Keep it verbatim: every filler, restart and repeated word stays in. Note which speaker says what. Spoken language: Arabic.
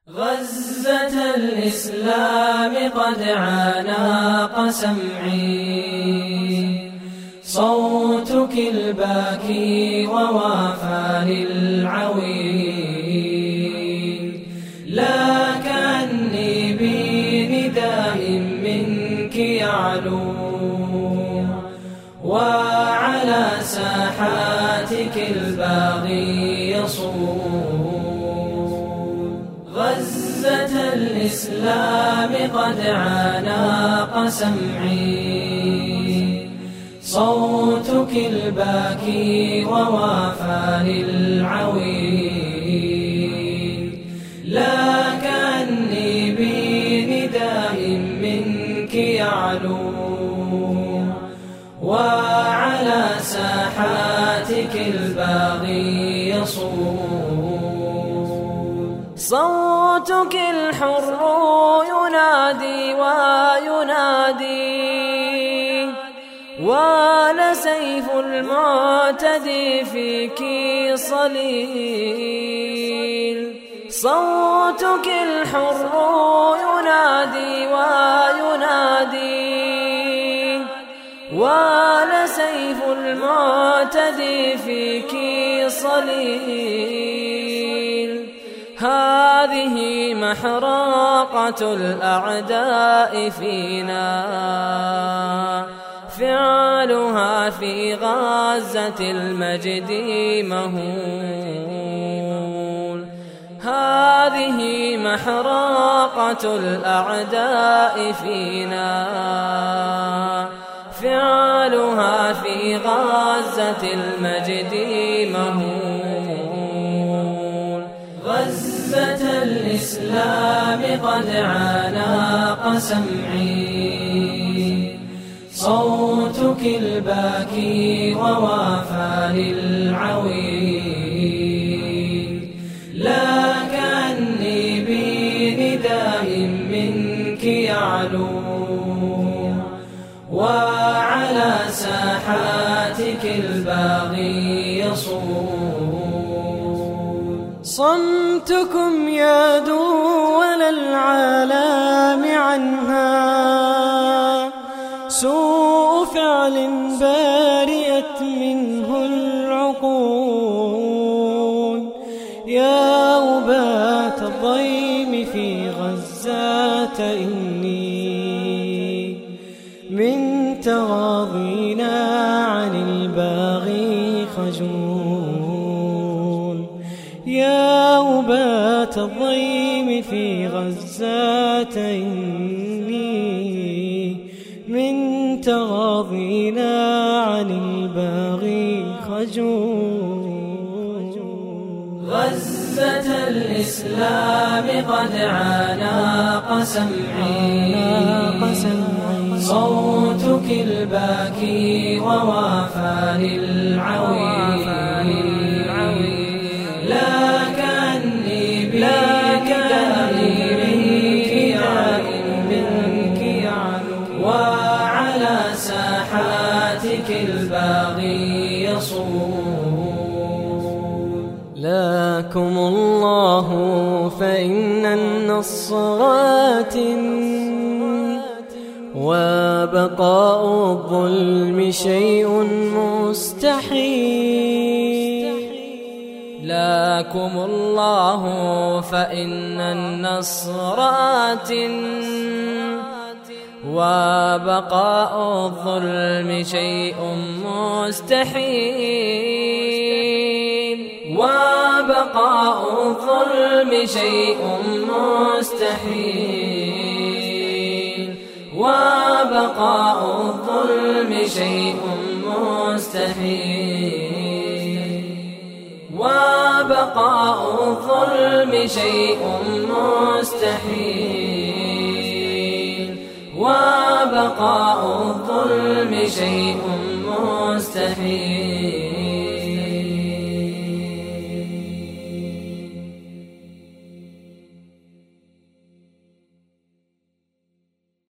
Speaker 1: غزة الإسلام قد عانق سمعي، صوتك الباكي ووافى للعويل، لا كأني بنداء منك يعلو، وعلى ساحاتك الباغي يصول. غزة الإسلام قد عانق سمعي، صوتك الباكي ووافى للعويل، لا كأني بنداء منك يعلو، وعلى ساحاتك الباغي يصول. صوتك الحر ينادي وينادي، ولسيف المعتدي فيك صليل. صوتك الحر ينادي وينادي، ولسيف المعتدي فيك صليل. هذه محرقة الأعداء فينا، فعلها في غزة المجد مهول. هذه محرقة الأعداء فينا، فعلها في غزة المجد مهول. غزة الإسلام قد عانق سمعي، صوتك الباكي ووافى للعويل، لا كأني بنداء منك يعلو، وعلى ساحاتك الباغي يصول.
Speaker 2: صمتكم يا دول العالم عنها، سوء فعل بارئت منه العقول. يا أبات الضيم في غزة، إني من تغاضينا عن الباغي خجول. يا أبات الضيم في غزة، إني من تغاضينا عن الباغي خجول.
Speaker 1: غزة الإسلام قد عانق سمعي، صوتك الباكي ووافى للعويل، لا كأني بنداء منك يعلو، وعلى ساحاتك الباغي يصول.
Speaker 2: لكم الله فإن النصر آتٍ، وبقاء الظلم شيء مستحيل.
Speaker 1: لكم الله فإن النصر آتٍ، وبقاء الظلم شيء مستحيل. وبقاء الظلم شيء مستحيل. وبقاء الظلم شيء مستحيل. وبقاء الظلم شيء مستحيل. وبقاء الظلم شيء مستحيل.